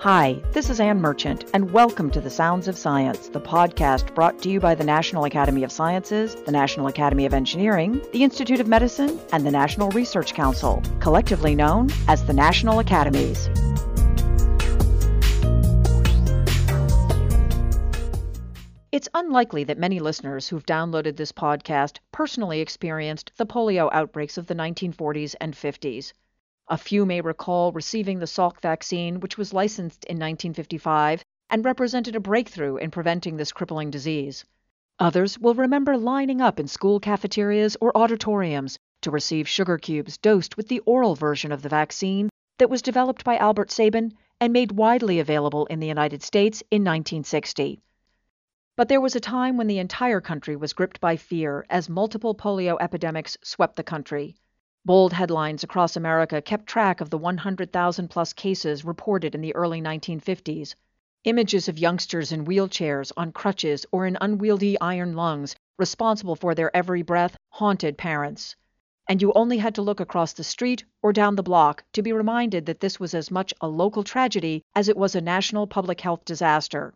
Hi, this is Ann Merchant, and welcome to The Sounds of Science, the podcast brought to you by the National Academy of Sciences, the National Academy of Engineering, the Institute of Medicine, and the National Research Council, collectively known as the National Academies. It's unlikely that many listeners who've downloaded this podcast personally experienced the polio outbreaks of the 1940s and 50s. A few may recall receiving the Salk vaccine, which was licensed in 1955 and represented a breakthrough in preventing this crippling disease. Others will remember lining up in school cafeterias or auditoriums to receive sugar cubes dosed with the oral version of the vaccine that was developed by Albert Sabin and made widely available in the United States in 1960. But there was a time when the entire country was gripped by fear as multiple polio epidemics swept the country. Bold headlines across America kept track of the 100,000-plus cases reported in the early 1950s. Images of youngsters in wheelchairs, on crutches, or in unwieldy iron lungs, responsible for their every breath, haunted parents. And you only had to look across the street or down the block to be reminded that this was as much a local tragedy as it was a national public health disaster.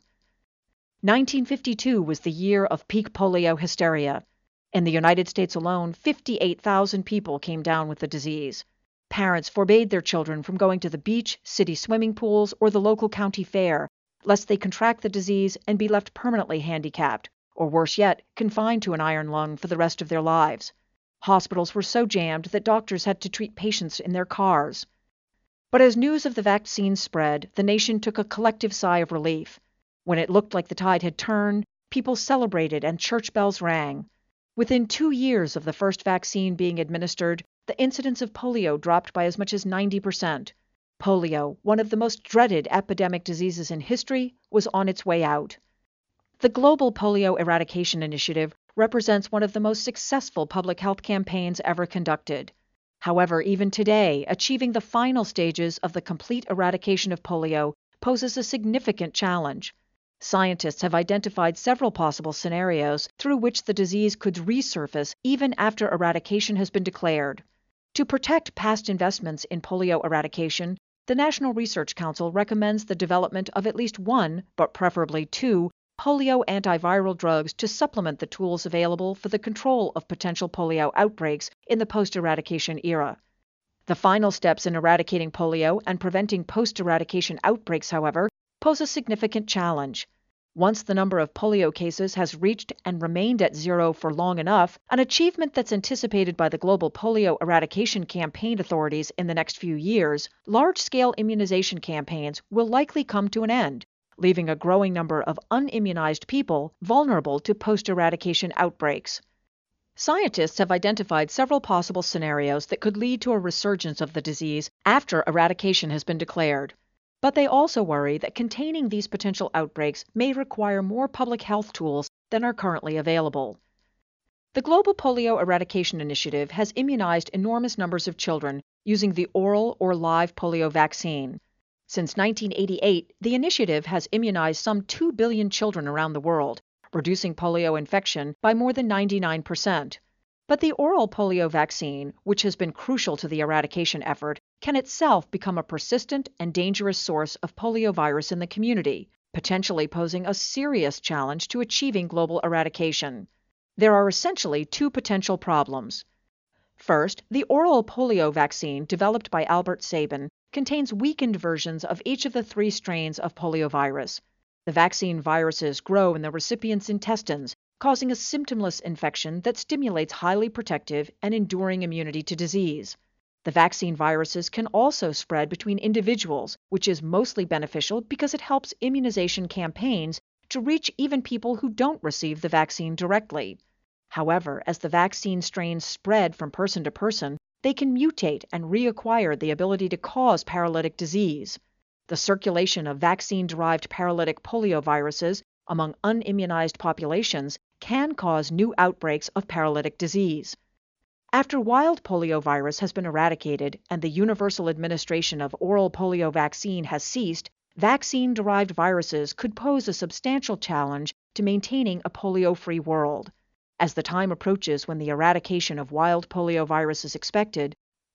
1952 was the year of peak polio hysteria. In the United States alone, 58,000 people came down with the disease. Parents forbade their children from going to the beach, city swimming pools, or the local county fair, lest they contract the disease and be left permanently handicapped, or worse yet, confined to an iron lung for the rest of their lives. Hospitals were so jammed that doctors had to treat patients in their cars. But as news of the vaccine spread, the nation took a collective sigh of relief. When it looked like the tide had turned, people celebrated and church bells rang. Within 2 years of the first vaccine being administered, the incidence of polio dropped by as much as 90%. Polio, one of the most dreaded epidemic diseases in history, was on its way out. The Global Polio Eradication Initiative represents one of the most successful public health campaigns ever conducted. However, even today, achieving the final stages of the complete eradication of polio poses a significant challenge. Scientists have identified several possible scenarios through which the disease could resurface even after eradication has been declared. To protect past investments in polio eradication, the National Research Council recommends the development of at least one, but preferably two, polio antiviral drugs to supplement the tools available for the control of potential polio outbreaks in the post-eradication era. The final steps in eradicating polio and preventing post-eradication outbreaks, however, pose a significant challenge. Once the number of polio cases has reached and remained at zero for long enough, an achievement that's anticipated by the Global Polio Eradication Campaign authorities in the next few years, large-scale immunization campaigns will likely come to an end, leaving a growing number of unimmunized people vulnerable to post-eradication outbreaks. Scientists have identified several possible scenarios that could lead to a resurgence of the disease after eradication has been declared. But they also worry that containing these potential outbreaks may require more public health tools than are currently available. The Global Polio Eradication Initiative has immunized enormous numbers of children using the oral or live polio vaccine. Since 1988, the initiative has immunized some 2 billion children around the world, reducing polio infection by more than 99%. But the oral polio vaccine, which has been crucial to the eradication effort, can itself become a persistent and dangerous source of poliovirus in the community, potentially posing a serious challenge to achieving global eradication. There are essentially two potential problems. First, the oral polio vaccine developed by Albert Sabin contains weakened versions of each of the 3 strains of poliovirus. The vaccine viruses grow in the recipient's intestines, causing a symptomless infection that stimulates highly protective and enduring immunity to disease. The vaccine viruses can also spread between individuals, which is mostly beneficial because it helps immunization campaigns to reach even people who don't receive the vaccine directly. However, as the vaccine strains spread from person to person, they can mutate and reacquire the ability to cause paralytic disease. The circulation of vaccine-derived paralytic polioviruses among unimmunized populations can cause new outbreaks of paralytic disease. After wild poliovirus has been eradicated and the universal administration of oral polio vaccine has ceased, vaccine-derived viruses could pose a substantial challenge to maintaining a polio-free world. As the time approaches when the eradication of wild poliovirus is expected,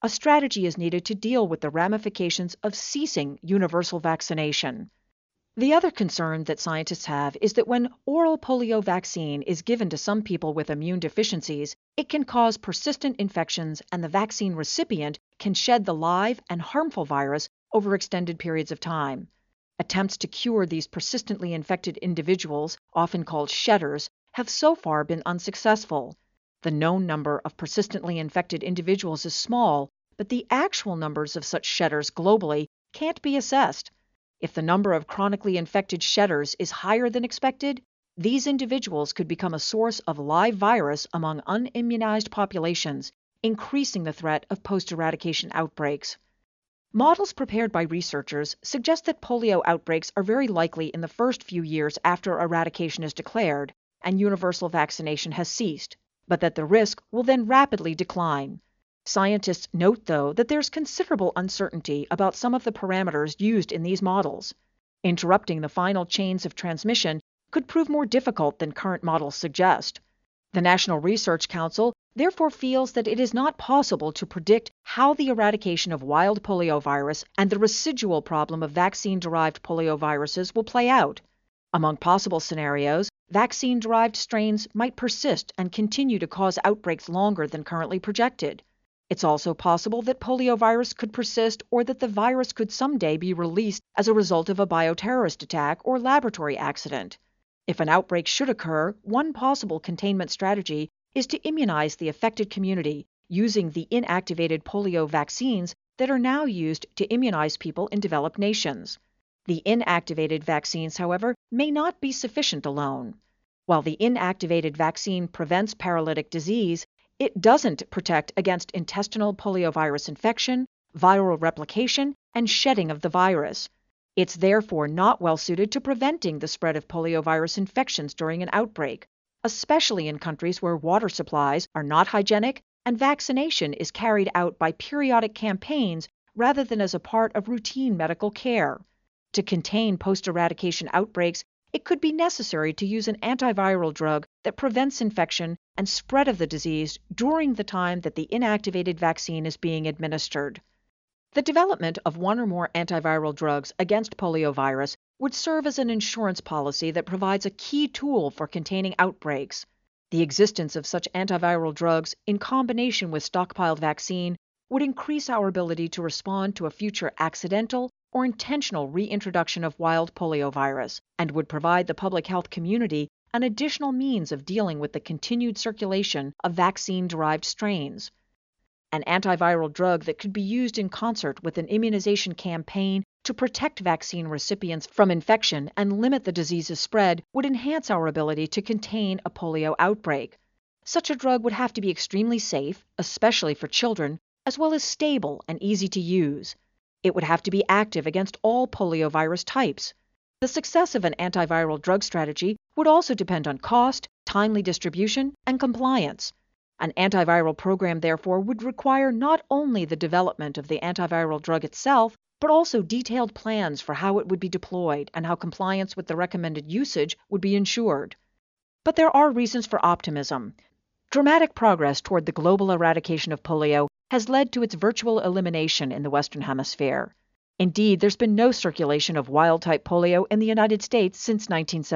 a strategy is needed to deal with the ramifications of ceasing universal vaccination. The other concern that scientists have is that when oral polio vaccine is given to some people with immune deficiencies, it can cause persistent infections and the vaccine recipient can shed the live and harmful virus over extended periods of time. Attempts to cure these persistently infected individuals, often called shedders, have so far been unsuccessful. The known number of persistently infected individuals is small, but the actual numbers of such shedders globally can't be assessed. If the number of chronically infected shedders is higher than expected, these individuals could become a source of live virus among unimmunized populations, increasing the threat of post-eradication outbreaks. Models prepared by researchers suggest that polio outbreaks are very likely in the first few years after eradication is declared and universal vaccination has ceased, but that the risk will then rapidly decline. Scientists note, though, that there's considerable uncertainty about some of the parameters used in these models. Interrupting the final chains of transmission could prove more difficult than current models suggest. The National Research Council therefore feels that it is not possible to predict how the eradication of wild poliovirus and the residual problem of vaccine-derived polioviruses will play out. Among possible scenarios, vaccine-derived strains might persist and continue to cause outbreaks longer than currently projected. It's also possible that poliovirus could persist or that the virus could someday be released as a result of a bioterrorist attack or laboratory accident. If an outbreak should occur, one possible containment strategy is to immunize the affected community using the inactivated polio vaccines that are now used to immunize people in developed nations. The inactivated vaccines, however, may not be sufficient alone. While the inactivated vaccine prevents paralytic disease, it doesn't protect against intestinal poliovirus infection, viral replication, and shedding of the virus. It's therefore not well suited to preventing the spread of poliovirus infections during an outbreak, especially in countries where water supplies are not hygienic and vaccination is carried out by periodic campaigns rather than as a part of routine medical care. To contain post-eradication outbreaks, it could be necessary to use an antiviral drug that prevents infection and spread of the disease during the time that the inactivated vaccine is being administered. The development of one or more antiviral drugs against poliovirus would serve as an insurance policy that provides a key tool for containing outbreaks. The existence of such antiviral drugs in combination with stockpiled vaccine would increase our ability to respond to a future accidental or intentional reintroduction of wild poliovirus, and would provide the public health community an additional means of dealing with the continued circulation of vaccine-derived strains. An antiviral drug that could be used in concert with an immunization campaign to protect vaccine recipients from infection and limit the disease's spread would enhance our ability to contain a polio outbreak. Such a drug would have to be extremely safe, especially for children, as well as stable and easy to use. It would have to be active against all poliovirus types. The success of an antiviral drug strategy would also depend on cost, timely distribution, and compliance. An antiviral program, therefore, would require not only the development of the antiviral drug itself, but also detailed plans for how it would be deployed and how compliance with the recommended usage would be ensured. But there are reasons for optimism. Dramatic progress toward the global eradication of polio has led to its virtual elimination in the Western Hemisphere. Indeed, there's been no circulation of wild-type polio in the United States since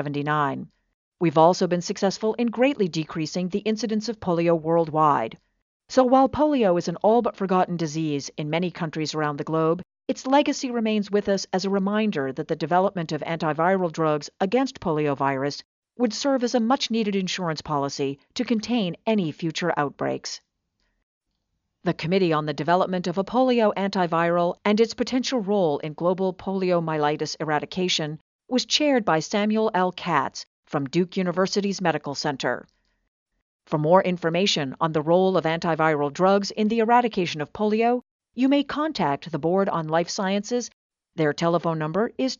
1979. We've also been successful in greatly decreasing the incidence of polio worldwide. So while polio is an all but forgotten disease in many countries around the globe, its legacy remains with us as a reminder that the development of antiviral drugs against poliovirus would serve as a much-needed insurance policy to contain any future outbreaks. The Committee on the Development of a Polio Antiviral and its potential role in global poliomyelitis eradication was chaired by Samuel L. Katz from Duke University's Medical Center. For more information on the role of antiviral drugs in the eradication of polio, you may contact the Board on Life Sciences. Their telephone number is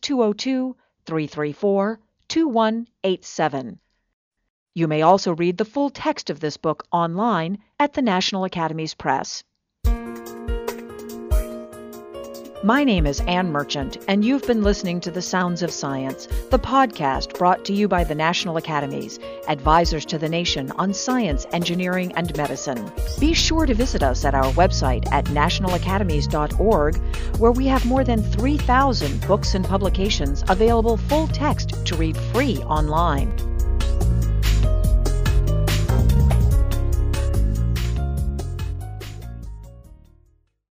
202-334-2187. You may also read the full text of this book online at the National Academies Press. My name is Ann Merchant, and you've been listening to The Sounds of Science, the podcast brought to you by the National Academies, advisors to the nation on science, engineering, and medicine. Be sure to visit us at our website at nationalacademies.org, where we have more than 3,000 books and publications available full text to read free online.